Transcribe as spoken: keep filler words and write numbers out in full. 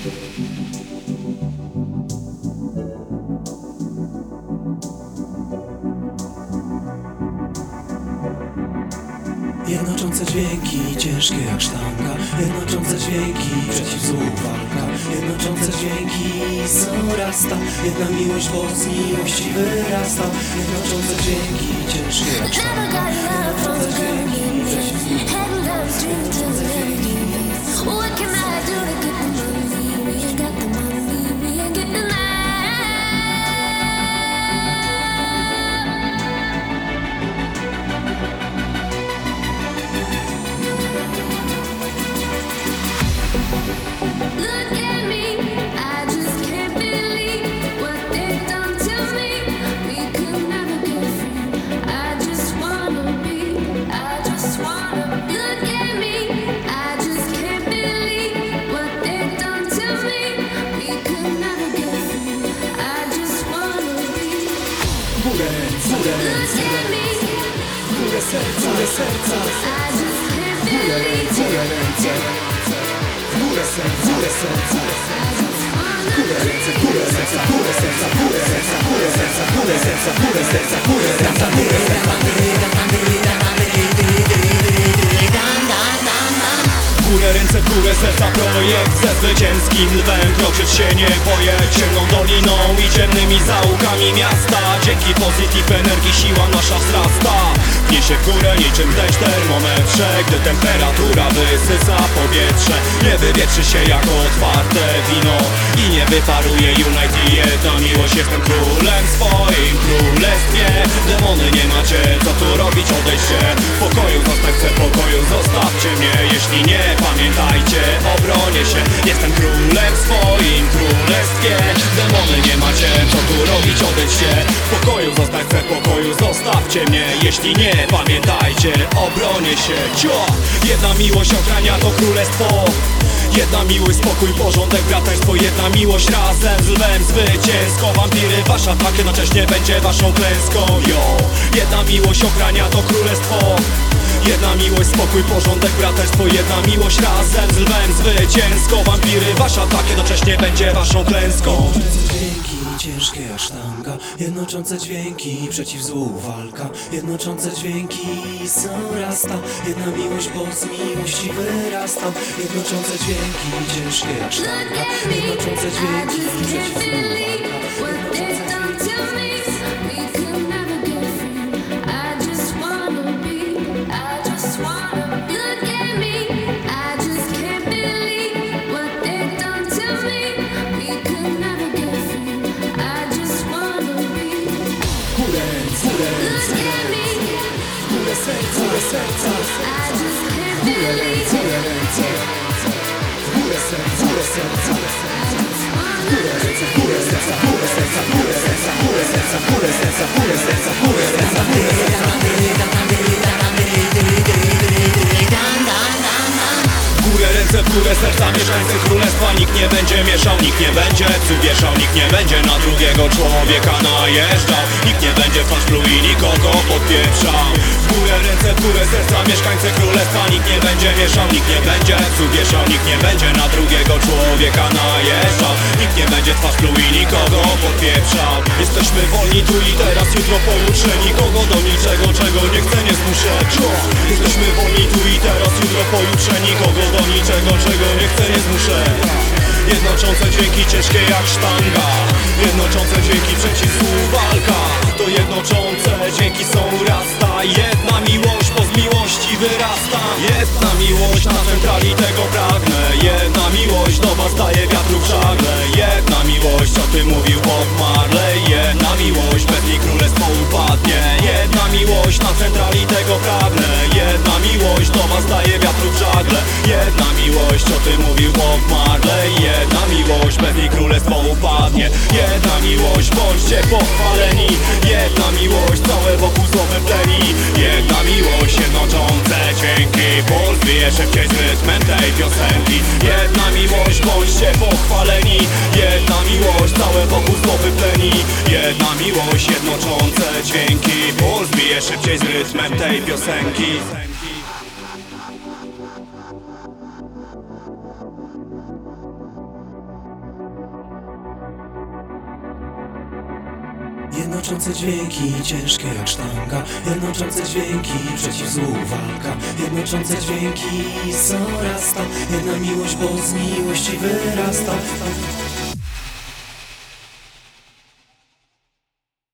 Jednoczące dźwięki, ciężkie jak sztanga. Jednoczące dźwięki, przeciw złu walka. Jednoczące dźwięki, są rasta. Jedna miłość, bo z miłości wyrasta. Jednoczące dźwięki, ciężkie jak sztanga. Jednoczące dźwięki, przeciw złu walka. Jednoczące dźwięki. What can I do to get the money? We ain't got the money, we ain't get the money. Look at me, I just can't believe what they've done to me. We could never get free. I just wanna be, I just wanna be. Look at me, I just can't believe what they've done to me. We could never get free. I just wanna be. Górę, górę, Look at me, górę serca, górę serca. I just can't Górę believe. ręce, górę ręce. Górę serca, górę serca. Górę ręce, górę serca, górę serca, górę serca, górę serca, górę serca, górę serca, górę serca, górę Górę ręce, w górę serca, projekt ze zwycięskim lwem. Kroczyć się nie boję, ciemną doliną i ciemnymi zaułkami miasta. Dzięki pozytyw energii siła nasza wzrasta. Pnie się w górę niczym deszcz termometrze. Gdy temperatura wysysa powietrze, nie wywietrzy się jak otwarte wino i nie wyparuje Unite i jedna miłość. Jestem królem w swoim królestwie. Demony, nie macie co tu robić, odejdźcie. W pokoju zostań, chcę pokoju, zostawcie mnie. Jeśli nie, pamiętajcie, obronię się. Jestem królem w swoim królestwie. Demony, nie macie co tu robić, odejdźcie. W pokoju zostań, chcę pokoju, zostawcie mnie. Jeśli nie, pamiętajcie, obronię się. Cio! Jedna miłość ochrania to królestwo. Jedna miłość, spokój, porządek, braterstwo. Jedna miłość razem z lwem zwycięsko. Wampiry, wasz atak jednocześnie będzie waszą klęską. Yo! Jedna miłość ochrania to królestwo. Jedna miłość, spokój, porządek, braterstwo. Jedna miłość razem z lwem zwycięsko. Wampiry, wasz atak jednocześnie będzie waszą klęską. Dźwięki, ciężkie jak sztanga. Jednoczące dźwięki, przeciw złu walka. Jednoczące dźwięki, są rasta. Jedna miłość, bo z miłości wyrasta. Jednoczące dźwięki, ciężkie jak sztanga. Jednoczące dźwięki, przeciw złu walka. Jednoczące dźwięki. We could never get free. I just wanna be, I just wanna be. Look at me, I just can't believe what they've done to me. We could never get free. I just wanna be. Górę ręce, górę ręce. Look at me, Górę serca, górę serca. I just can't Górę believe. ręce, górę ręce. Górę serca, górę serca. Górę ręce, górę serca, górę serca, górę serca, górę serca, górę serca, górę serca, górę serca, górę Górę ręce, w górę serca, mieszkańcy królestwa. Nikt nie będzie mieszał, nikt nie będzie psu wieszał. Nikt nie będzie na drugiego człowieka najeżdżał. Nikt nie będzie w twarz pluł i nikogo podpieprzał. W górę ręce, w górę serca, mieszkańcy królestwa. Nikt nie będzie mieszał, nikt nie będzie psu wieszał. Nikt nie będzie na drugiego człowieka najeżdżał. Nikt nie będzie w twarz pluł i nikogo podpieprzał. Jesteśmy wolni tu i teraz, jutro, pojutrze. Nikogo do niczego, czego nie chcę, nie zmuszę. Jesteśmy wolni tu i teraz, jutro, pojutrze. Nikogo do niczego, czego nie chcę, nie zmuszę. Jednoczące dźwięki, ciężkie jak sztanga. Jednoczące dźwięki, przeciw złu walka. To jednoczące dźwięki, są rasta. Jedna miłość, bo z miłości wyrasta. Jedna miłość, na centrali tego pragnę. Jedna miłość, do was daje wiatru w żagle. Jedna miłość, o tym mówił Bob Marley. Jedna miłość, bez niej królestwo upadnie. Jedna miłość, na centrali tego pragnę. Jedna miłość, do was daje wiatru w żagle. Jedna miłość, o tym mówił Bob Marley. Jedna miłość, bez niej królestwo upadnie. Jedna miłość, bądźcie pochwaleni. Jedna miłość, całe wokół złowy pleni. Jedna miłość, jednoczące dźwięki. Puls bije szybciej z rytmem tej piosenki. Jedna miłość, bądźcie pochwaleni. Jedna miłość, całe wokół złowy pleni. Jedna miłość, jednoczące dźwięki. Puls bije szybciej z rytmem tej piosenki. Jednoczące dźwięki, ciężkie jak sztanga. Jednoczące dźwięki, przeciw złu walka. Jednoczące dźwięki, są raz tam. Jedna miłość, bo z miłości wyrasta.